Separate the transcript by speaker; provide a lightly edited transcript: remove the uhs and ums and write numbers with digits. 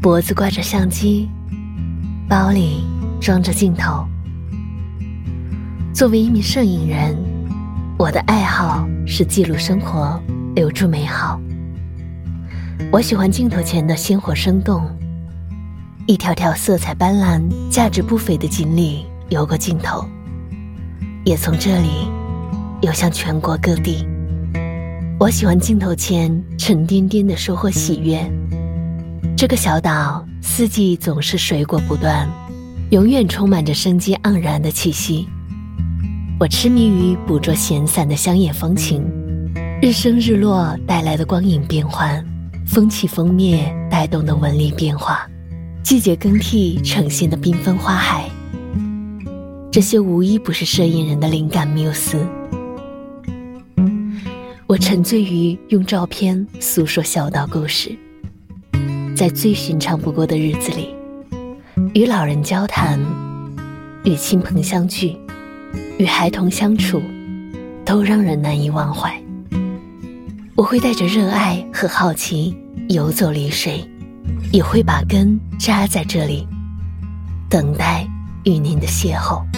Speaker 1: 脖子挂着相机，包里装着镜头。作为一名摄影人，我的爱好是记录生活，留住美好。我喜欢镜头前的鲜活生动，一条条色彩斑斓、价值不菲的经历游过镜头，也从这里游向全国各地。我喜欢镜头前沉甸甸的收获喜悦。这个小岛四季总是水果不断，永远充满着生机盎然的气息。我痴迷于捕捉闲散的乡野风情，日升日落带来的光影变换，风起风灭带动的纹理变化，季节更替呈现的缤纷花海，这些无一不是摄影人的灵感缪斯。我沉醉于用照片诉说小岛故事，在最寻常不过的日子里，与老人交谈，与亲朋相聚，与孩童相处，都让人难以忘怀。我会带着热爱和好奇游走丽水，也会把根扎在这里，等待与您的邂逅。